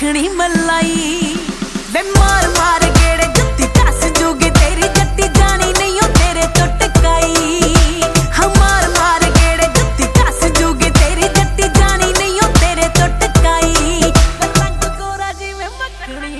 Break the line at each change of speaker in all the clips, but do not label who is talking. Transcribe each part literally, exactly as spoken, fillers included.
मखनी मलाई वे मार मार गेड़े जुत्ती कस जूगी तेरी जट्टी जानी नहीं हो तेरे तो टकाई हाँ मार मार गेड़े जुत्ती कस जूगी तेरी जट्टी जानी नहीं हो तेरे तो टकाई रंग गोरा जी में मखनी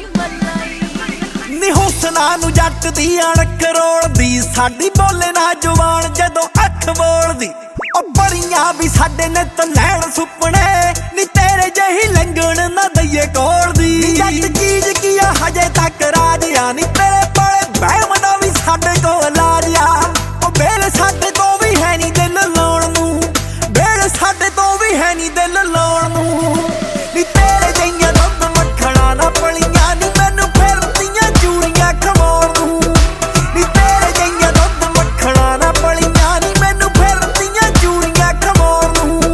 मलाई नी हुसना नू जट दी अणख रोलदी साडी बोले ना जवान जदों अख बोलदी बड़िया भी साडे ने तो लैण सुपने नी तेरे जही लंघण ना दईए कोल दी जट चीज किया हजे तक राजिया नी तेरे बड़े बहम ना भी साडे को लाजिया ओ बेल साडे तो भी है नी दिल लाउण नू बेल साडे तो भी है नी दिल लाउण नू नी तेरे जईया दुध मक्खणा ना पलियां नी मैनू फिरदियां चूड़ियां खमोण नू नी तेरे जईया दुध मक्खणा ना पलियां नी मैनू फिरदियां चूड़ियां खमोण नू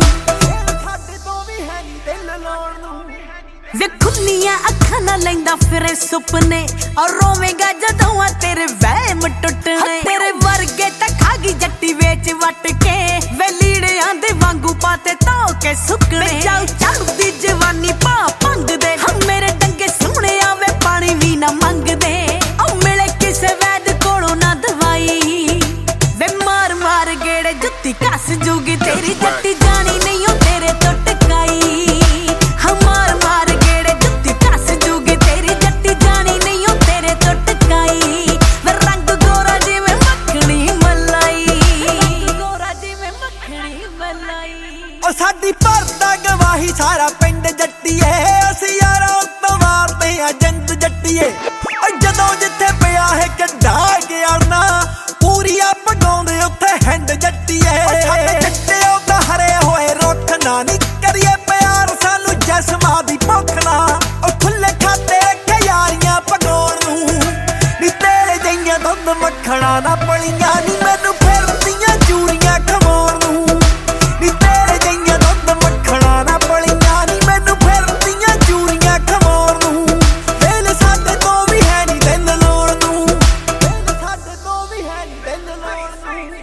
साडे तो भी है नी दिल लाउण नू वे खुल्लियां अखां नाल लैंदा फिरे सुपने और रोवेगा जदों तेरे वहम टुटने तेरे वर्गे तां खागी जट्टी वेच वट के वे लीड़ियां दे वांगू पाते तो के सुकने जाऊ चढ़दी जवानी पा भंग दे हम मेरे डंगे सोहणे आवे पानी भी ना मंगदे ओ मिले किसे वैद कोलों ना दवाई वे मार मार गेड़े जुत्ती कस जूगी तेरी जट्टी जानी नहीं हो तेरे तो टकाई हाँ मार मार गेड़े जुत्ती कस जूगी तेरी जट्टी जानी नहीं हो तेरे तो टकाई वे रंग गोरा जी में मखनी मलाई गोरा जी में मखनी मलाई ओ साडी भरदा गवाही सारा पिंड जट्टीए असीं यारां उत्तों मारदे आ जिंद जट्टीए ओ जदों जिथे पिया है कड्डा गियाना पूरिया पगाउंदे उत्थे हिंड जट्टीए छड्ड चिट्टे ओदा हरे होए रुख ना नी करिए प्यार सानू जस्मा दी भुख ना ओ खुले खाते रखे यारियां पगाउण नू नी तेरे जईयां दुध मक्खणा ना पलियां नी मैनू फिरदियां चूड़ियां खमोण नू नी तेरे जईयां दुध मक्खणा ना पलियां नी मैनू फिरदियां चूड़ियां खमोण नू दिल साडे तो भी है नी दिल लाउण नू दिल साडे तो भी है नी दिल लाउण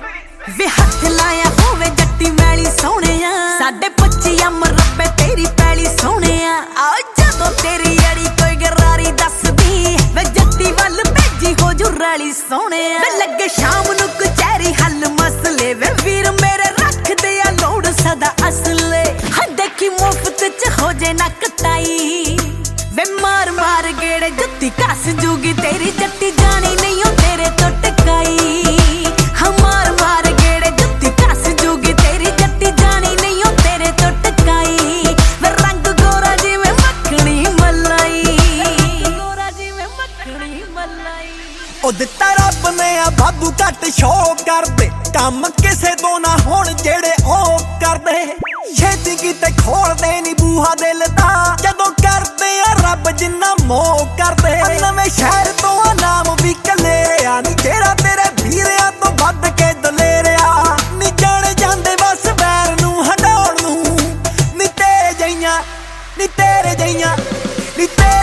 नू वे हथ लाया होवे जट्टी मैली सोहणिया साडे पच्चीया मरब्बे तेरी पैली सोहणिया आ जदों तेरी अड़ी कोई गरारी दसदी वे जट्टी वल भेजी हो जू रैली सोहणिया वे लगे शाम नू कचहरी हल मसले वे वीर मेरे रख दे आ लोड़ सदा असले हाँ देखी मुफ्त च हो जे ना कटाई वे मार मार गेड़े जुत्ती कस जूगी तेरी जट्टी जानी नहीं हो तेरे तो टकाई हाँ मार मार गेड़े जुत्ती कस जूगी तेरी जट्टी जानी नहीं हो तेरे तो टकाई वे रंग गोरा जी में मखनी मलाई गोरा जी में मखनी मलाई ओ दिता रब ने आ बाबू घट शो कर दे काम किसे तो ना होण जेड़े ओ करदे छेती किते खोल दे नी बूहा दिल दा जदों करदे आ रब जिन्ना मोह करदे नवें शहर तो आ नाम भी कलेरिया नी जेड़ा तेरे वीरिया तो वध के दलेरिया नी जाने जांदे बस बैर नू हटाउण नू नी तेरे जईयां नी तेरे जईयां नी तेरे